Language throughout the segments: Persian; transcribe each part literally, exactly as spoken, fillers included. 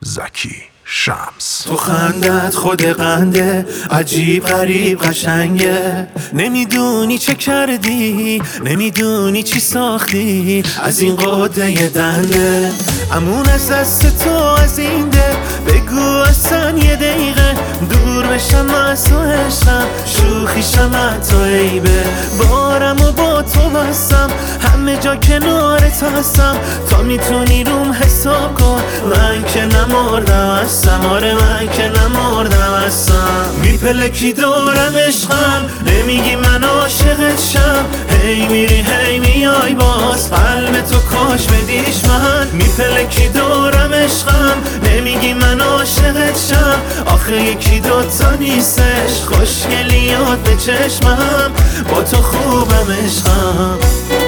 زکی شمس. تو خندت خود قنده، عجیب غریب قشنگه. نمیدونی چه کردی، نمیدونی چی ساختی از این قده دنده. امون از دست تو از این ده، بگو اصلا یه دقیقه دور بشم از تو عشقم، شوخیشم از تو عیبه. بارم و با تو بستم، همه جا کنارت هستم، تا میتونی روم حساب کن. من که نمردم هستم، آره من که نمردم هستم. میپلکی دورم عشقم، نمیگی من عاشقت شم. هی میری هی میای باز، قلب تو کاش بدیش من. میپلکی دورم عشقم، نمیگی من عاشقت شم. آخه یکی دوتا نیستش، خوشگلیات به چشمم، با تو خوبم عشقم.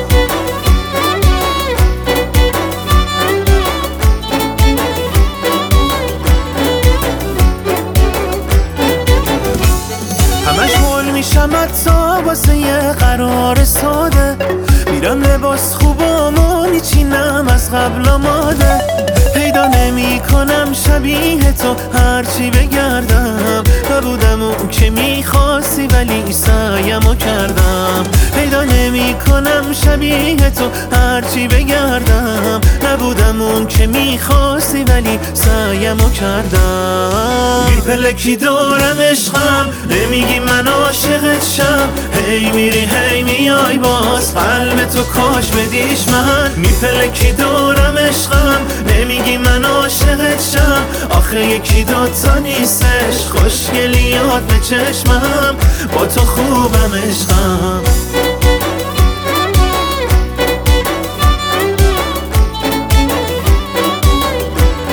همش مول میشم حتی واسه یه قرار ساده. میرم لباس خوبامو میچینم از قبل آماده. پیدا نمی کنم شبیه تو هرچی بگردم. نبودم اون که میخواستی ولی سعیمو کردم. پیدا نمی کنم شبیه تو هرچی بگردم. نبودم اون که میخواستی ولی سعیمو کردم. میپلکی دورم عشقم، نمیگی من عاشقت شم. هی میری هی میای باز، قلب تو کاش بدیش من. میپلکی دورم عشقم، نمیگی من عاشقت شم. آخه یکی دوتا نیستش، خوشگلیات به چشمم، با تو خوبم عشقم.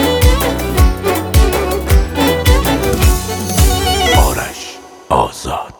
آرش آزاد.